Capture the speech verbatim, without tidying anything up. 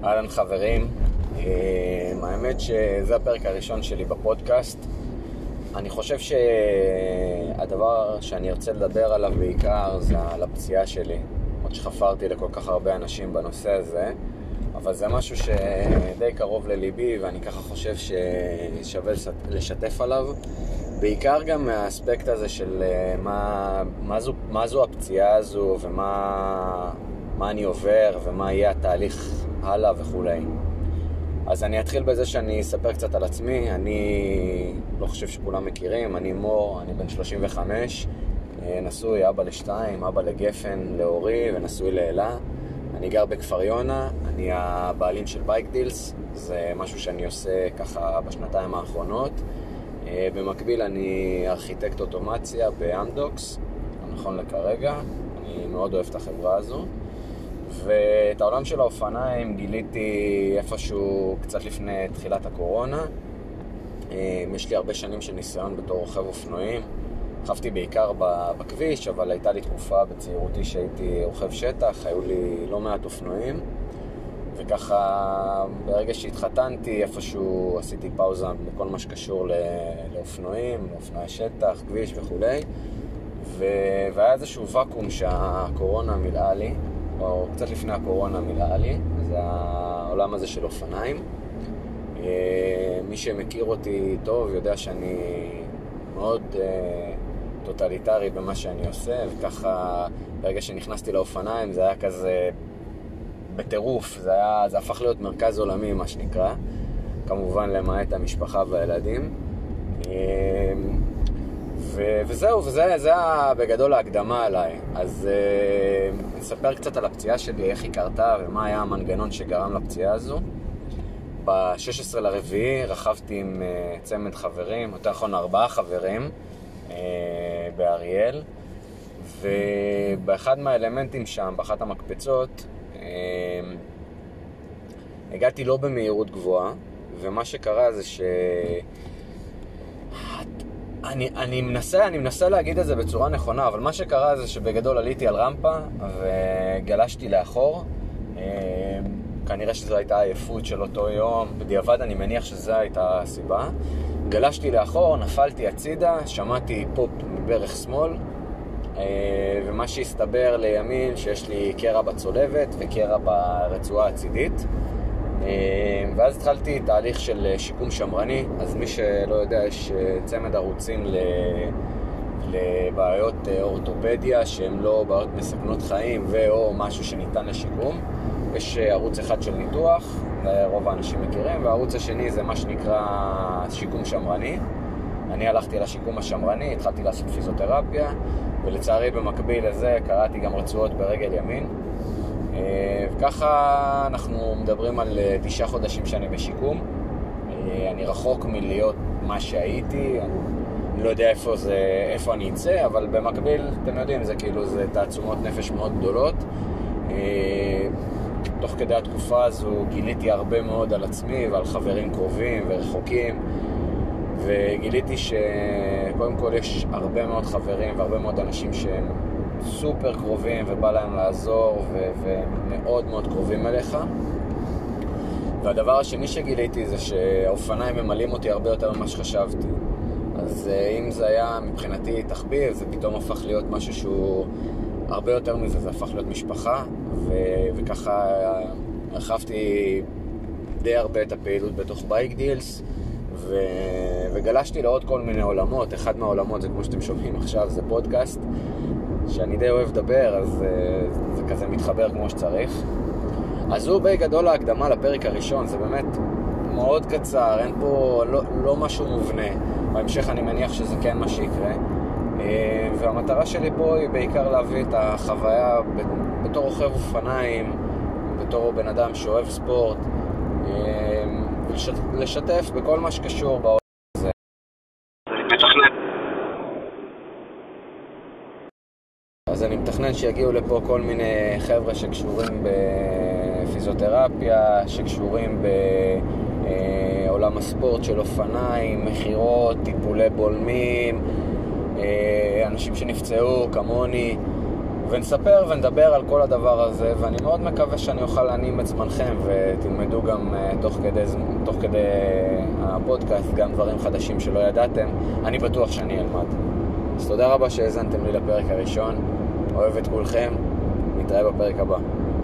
אהלן חברים, האמת שזה הפרק הראשון שלי בפודקאסט. אני חושב שהדבר שאני ארצה לדבר עליו בעיקר זה על הפציעה שלי, עוד שחפרתי לכל כך הרבה אנשים בנושא הזה, אבל זה משהו שדי קרוב לליבי ואני ככה חושב ששווה לשתף עליו, בעיקר גם מהאספקט הזה של מה, מה, זו, מה זו הפציעה הזו ומה מה אני עובר ומה יהיה התהליך הלאה וכו'. אז אני אתחיל בזה שאני אספר קצת על עצמי. אני לא חושב שכולם מכירים, אני מור, אני בן שלושים וחמש, נשוי, אבא לשתיים, אבא לגפן, להורי ונשוי לאלה. אני גר בכפר יונה, אני הבעלים של בייק דילס, זה משהו שאני עושה ככה בשנתיים האחרונות. במקביל אני ארכיטקט אוטומציה באמדוקס, נכון לכרגע, אני מאוד אוהב את החברה הזו. ואת העולם של האופניים גיליתי איפשהו קצת לפני תחילת הקורונה. יש לי הרבה שנים של ניסיון בתור רוכב אופנועים. רכבתי בעיקר בכביש, אבל הייתה לי תקופה בצעירותי שהייתי רוכב שטח, היו לי לא מעט אופנועים. וככה ברגע שהתחתנתי איפשהו עשיתי פאוזה בכל מה שקשור לאופנועים, לאופנועי שטח, כביש וכו'. והיה איזשהו וקום שהקורונה מילאה לי, או קצת לפני הקורונה מילאה לי, זה העולם הזה של אופניים. מי שמכיר אותי טוב יודע שאני מאוד טוטליטרי במה שאני עושה, וככה ברגע שנכנסתי לאופניים זה היה כזה בטירוף, זה, היה, זה הפך להיות מרכז עולמי מה שנקרא, כמובן למעט המשפחה והילדים. ו- וזהו, וזה זה בגדול ההקדמה עליי. אז uh, נספר קצת על הפציעה שלי, איך היא קרתה ומה היה המנגנון שגרם לפציעה הזו. ב-שש עשרה לרביעי רכבתי עם uh, צמד חברים, יותר נכון ארבעה חברים uh, באריאל, ובאחד מהאלמנטים שם, באחת המקפצות, uh, הגעתי לא במהירות גבוהה, ומה שקרה זה ש... אני, אני, מנסה, אני מנסה להגיד את זה בצורה נכונה, אבל מה שקרה זה שבגדול עליתי על רמפה וגלשתי לאחור. כנראה שזו הייתה העייפות של אותו יום, בדיעבד אני מניח שזו הייתה הסיבה. גלשתי לאחור, נפלתי הצידה, שמעתי פופ מברך שמאל, ומה שהסתבר לימין שיש לי קרע בצולבת וקרע ברצועה הצידית. ואז התחלתי תהליך של שיקום שמרני. אז מי שלא יודע, יש צמד ערוצים לבעיות אורתופדיה שהן לא בעיות מסכנות חיים ואו משהו שניתן לשיקום. יש ערוץ אחד של ניתוח, רוב האנשים מכירים, והערוץ השני זה מה שנקרא שיקום שמרני. אני הלכתי לשיקום השמרני, התחלתי לעשות פיזיותרפיה, ולצערי במקביל לזה קראתי גם רצועות ברגל ימין. וככה אנחנו מדברים על תשעה חודשים שאני בשיקום. אני רחוק מלהיות מה שהייתי, אני לא יודע איפה זה, איפה אני אצא, אבל במקביל, אתם יודעים, זה כאילו, זה תעצומות נפש מאוד גדולות. תוך כדי התקופה הזו גיליתי הרבה מאוד על עצמי ועל חברים קרובים ורחוקים, וגיליתי שקודם כל יש הרבה מאוד חברים והרבה מאוד אנשים שהם סופר קרובים ובא להם לעזור ו- ומאוד מאוד קרובים אליך. והדבר השני שגיליתי זה שהאופניים ממלאים אותי הרבה יותר ממה שחשבתי. אז אם זה היה מבחינתי תחביב, זה פתאום הפך להיות משהו שהוא הרבה יותר מזה, זה הפך להיות משפחה, ו- וככה הרחבתי די הרבה את הפעילות בתוך בייק דילס, ו- וגלשתי לעוד כל מיני עולמות. אחד מהעולמות זה, כמו שאתם שומעים עכשיו, זה פודקאסט שאני די אוהב לדבר, אז uh, זה כזה מתחבר כמו שצריך. אז הוא בגדול ההקדמה לפרק הראשון, זה באמת מאוד קצר, אין פה לא, לא משהו מובנה. בהמשך אני מניח שזה כן מה שיקרה. Uh, והמטרה שלי פה היא בעיקר להביא את החוויה בתור רוכב אופניים, בתור בן אדם שאוהב ספורט, uh, ולשתף בכל מה שקשור בעולם. אז אני מתכנן שיגיעו לפה כל מיני חבר'ה שקשורים בפיזיותרפיה, שקשורים בעולם הספורט של אופניים, מחירות, טיפולי בולמים, אנשים שנפצעו כמוני, ונספר ונדבר על כל הדבר הזה, ואני מאוד מקווה שאני אוכל להנים את זמנכם ותלמדו גם תוך כדי, תוך כדי הפודקאסט גם דברים חדשים שלא ידעתם. אני בטוח שאני אלמד. אז תודה רבה שהאזנתם לי לפרק הראשון, אוהב את כולכם, נתראה בפרק הבא.